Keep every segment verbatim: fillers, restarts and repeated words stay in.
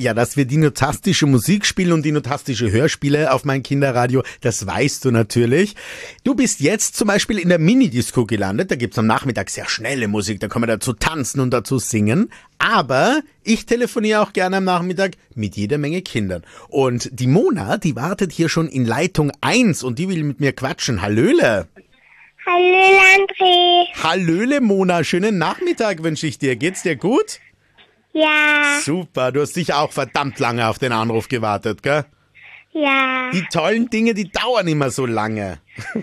Ja, dass wir dinotastische Musik spielen und dinotastische Hörspiele auf mein Kinderradio, das weißt du natürlich. Du bist jetzt zum Beispiel in der Minidisco gelandet, da gibt's am Nachmittag sehr schnelle Musik, da kann man dazu tanzen und dazu singen. Aber ich telefoniere auch gerne am Nachmittag mit jeder Menge Kindern. Und die Mona, die wartet hier schon in Leitung eins und die will mit mir quatschen. Hallöle! Hallöle, André. Hallöle, Mona, schönen Nachmittag wünsche ich dir. Geht's dir gut? Ja. Super, du hast sicher auch verdammt lange auf den Anruf gewartet, gell? Ja. Die tollen Dinge, die dauern immer so lange.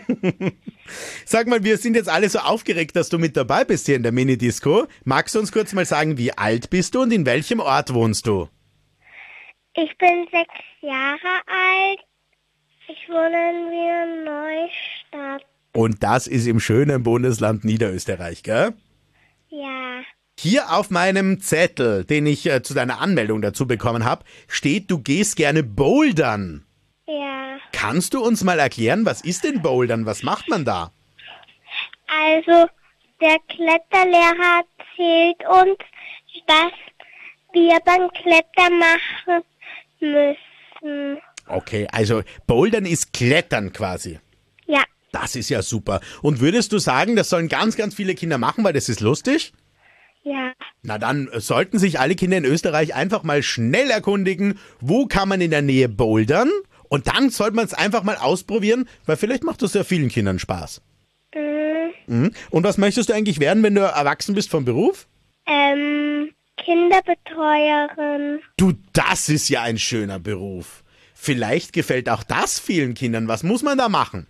Sag mal, wir sind jetzt alle so aufgeregt, dass du mit dabei bist hier in der Minidisco. Magst du uns kurz mal sagen, wie alt bist du und in welchem Ort wohnst du? Ich bin sechs Jahre alt. Ich wohne in Wiener Neustadt. Und das ist im schönen Bundesland Niederösterreich, gell? Ja. Hier auf meinem Zettel, den ich äh, zu deiner Anmeldung dazu bekommen habe, steht, du gehst gerne bouldern. Ja. Kannst du uns mal erklären, was ist denn bouldern? Was macht man da? Also, der Kletterlehrer erzählt uns, was wir beim Klettern machen müssen. Okay, also bouldern ist Klettern quasi. Ja. Das ist ja super. Und würdest du sagen, das sollen ganz, ganz viele Kinder machen, weil das ist lustig? Ja. Na dann sollten sich alle Kinder in Österreich einfach mal schnell erkundigen, wo kann man in der Nähe bouldern? Und dann sollte man es einfach mal ausprobieren, weil vielleicht macht das ja vielen Kindern Spaß. Mhm. Mhm. Und was möchtest du eigentlich werden, wenn du erwachsen bist vom Beruf? Ähm, Kinderbetreuerin. Du, das ist ja ein schöner Beruf. Vielleicht gefällt auch das vielen Kindern. Was muss man da machen?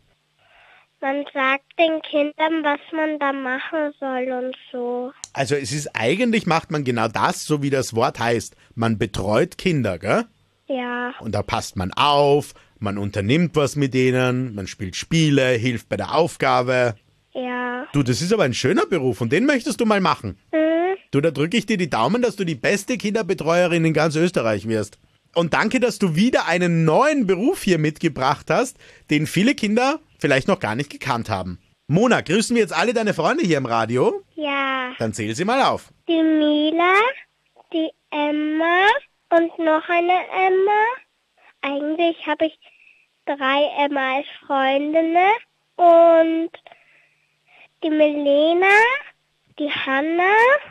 Man sagt den Kindern, was man da machen soll und so. Also es ist eigentlich, macht man genau das, so wie das Wort heißt. Man betreut Kinder, gell? Ja. Und da passt man auf, man unternimmt was mit denen, man spielt Spiele, hilft bei der Aufgabe. Ja. Du, das ist aber ein schöner Beruf und den möchtest du mal machen. Mhm. Du, da drücke ich dir die Daumen, dass du die beste Kinderbetreuerin in ganz Österreich wirst. Und danke, dass du wieder einen neuen Beruf hier mitgebracht hast, den viele Kinder vielleicht noch gar nicht gekannt haben. Mona, grüßen wir jetzt alle deine Freunde hier im Radio? Ja. Dann zähl sie mal auf. Die Mila, die Emma und noch eine Emma. Eigentlich habe ich drei Emma als Freundinnen. Und die Melena, die Hanna,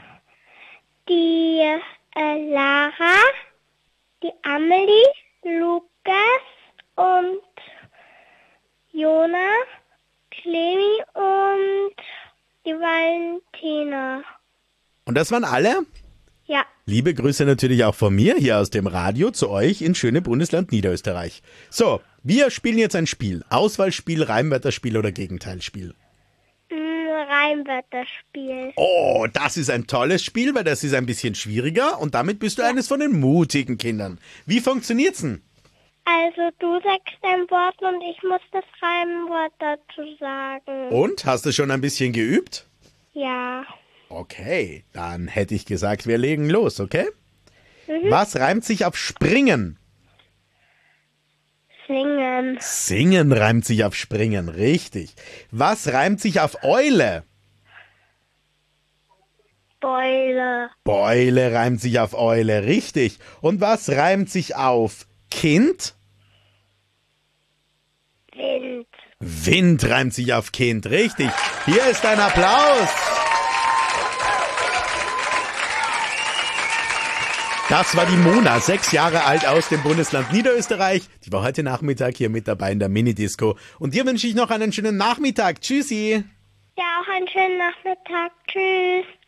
die äh, Lara, die Amelie, Lukas und Jona, Clemi und die Valentina. Und das waren alle? Ja. Liebe Grüße natürlich auch von mir hier aus dem Radio zu euch ins schöne Bundesland Niederösterreich. So, wir spielen jetzt ein Spiel. Auswahlspiel, Reimwörterspiel oder Gegenteilspiel? Reimwörterspiel. Oh, das ist ein tolles Spiel, weil das ist ein bisschen schwieriger und damit bist du ja. eines von den mutigen Kindern. Wie funktioniert's denn? Also du sagst ein Wort und ich muss das Reimwort dazu sagen. Und? Hast du schon ein bisschen geübt? Ja. Okay, dann hätte ich gesagt, wir legen los, okay? Mhm. Was reimt sich auf springen? Singen. Singen reimt sich auf springen, richtig. Was reimt sich auf Eule? Beule. Beule reimt sich auf Eule, richtig. Und was reimt sich auf Kind? Wind. Wind reimt sich auf Kind, richtig. Hier ist ein Applaus. Das war die Mona, sechs Jahre alt aus dem Bundesland Niederösterreich. Die war heute Nachmittag hier mit dabei in der Minidisco. Und dir wünsche ich noch einen schönen Nachmittag. Tschüssi. Ja, auch einen schönen Nachmittag. Tschüss.